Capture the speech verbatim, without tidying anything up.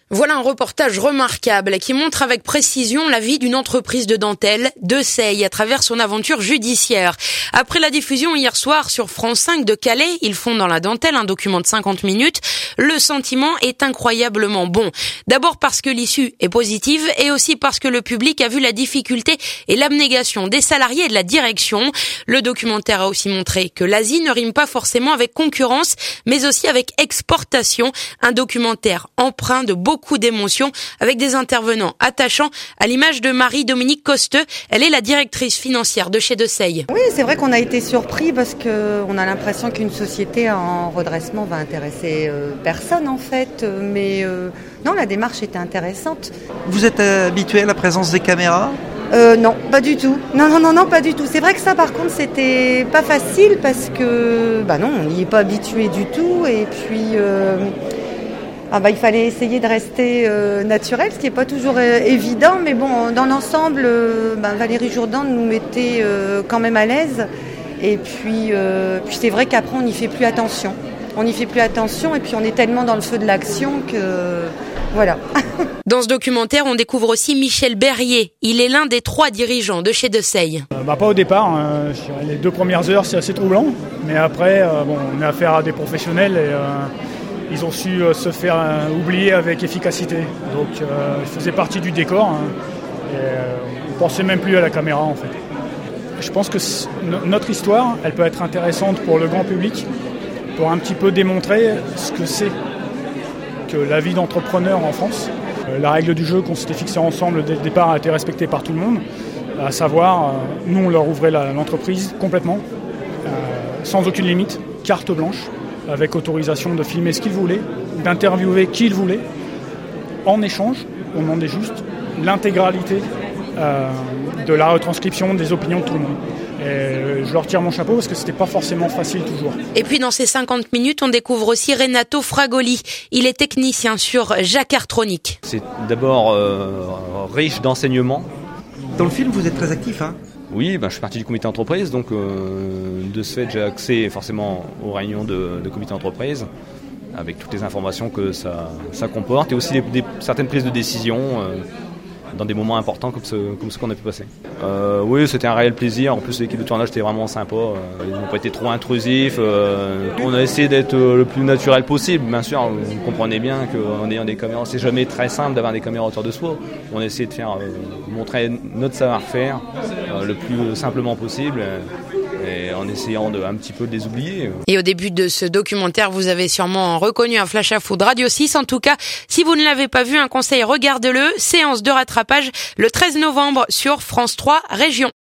Voilà un reportage remarquable qui montre avec précision la vie d'une entreprise de dentelle, Deseille, à travers son aventure judiciaire. Après la diffusion hier soir sur France cinq de Calais, Ils font dans la dentelle, un document de cinquante minutes, le sentiment est incroyablement bon. D'abord parce que l'issue est positive et aussi parce que le public a vu la difficulté et l'abnégation des salariés et de la direction. Le documentaire a aussi montré que l'Asie ne rime pas forcément avec concurrence, mais aussi avec exportation. Un documentaire empreint de beaucoup beaucoup d'émotions avec des intervenants attachants à l'image de Marie-Dominique Costeux. Elle est la directrice financière de chez Deseille. Oui, c'est vrai qu'on a été surpris parce qu'on a l'impression qu'une société en redressement va intéresser euh, personne en fait. Mais euh, non, la démarche était intéressante. Vous êtes habitué à la présence des caméras ? Euh, non, pas du tout. Non, non, non, non, pas du tout. C'est vrai que ça, par contre, c'était pas facile parce que, bah non, on n'y est pas habitué du tout. Et puis, euh, ah bah, il fallait essayer de rester euh, naturel, ce qui n'est pas toujours euh, évident. Mais bon, dans l'ensemble, euh, bah, Valérie Jourdan nous mettait euh, quand même à l'aise. Et puis, euh, puis c'est vrai qu'après, on n'y fait plus attention. On n'y fait plus attention et puis on est tellement dans le feu de l'action que... Voilà. Dans ce documentaire, on découvre aussi Michel Berrier. Il est l'un des trois dirigeants de chez Deseille. Euh, bah, pas au départ. Hein. Les deux premières heures, c'est assez troublant. Mais après, euh, bon, on a affaire à des professionnels et euh, ils ont su euh, se faire euh, oublier avec efficacité. Donc, euh, ils faisaient partie du décor. Hein. Et, euh, on ne pensait même plus à la caméra, en fait. Je pense que notre histoire, elle peut être intéressante pour le grand public, pour un petit peu démontrer ce que c'est que la vie d'entrepreneur en France. La règle du jeu qu'on s'était fixée ensemble dès le départ a été respectée par tout le monde, à savoir, nous on leur ouvrait la, l'entreprise complètement, euh, sans aucune limite, carte blanche, avec autorisation de filmer ce qu'ils voulaient, d'interviewer qui ils voulaient. En échange, on demandait juste l'intégralité euh, de la retranscription des opinions de tout le monde. Et je leur tire mon chapeau parce que c'était pas forcément facile toujours. Et puis dans ces cinquante minutes, on découvre aussi Renato Fragoli. Il est technicien sur Jacquardtronic. C'est d'abord euh, riche d'enseignements. Dans le film, vous êtes très actif, hein ? Oui, ben, je suis partie du comité d'entreprise, donc euh, de ce fait, j'ai accès forcément aux réunions de, de comité d'entreprise, avec toutes les informations que ça, ça comporte, et aussi des, des, certaines prises de décision. Euh, dans des moments importants comme ce, comme ce qu'on a pu passer. Euh, oui, c'était un réel plaisir. En plus, l'équipe de tournage était vraiment sympa. Euh, ils n'ont pas été trop intrusifs. Euh, on a essayé d'être le plus naturel possible. Bien sûr, vous comprenez bien qu'en ayant des caméras, c'est jamais très simple d'avoir des caméras autour de soi. On a essayé de faire euh, montrer notre savoir-faire euh, le plus simplement possible. Et en essayant de un petit peu de les oublier. Et au début de ce documentaire, vous avez sûrement reconnu un flash à foudre Radio six. En tout cas, si vous ne l'avez pas vu, un conseil, regarde-le. Séance de rattrapage le treize novembre sur France trois Région.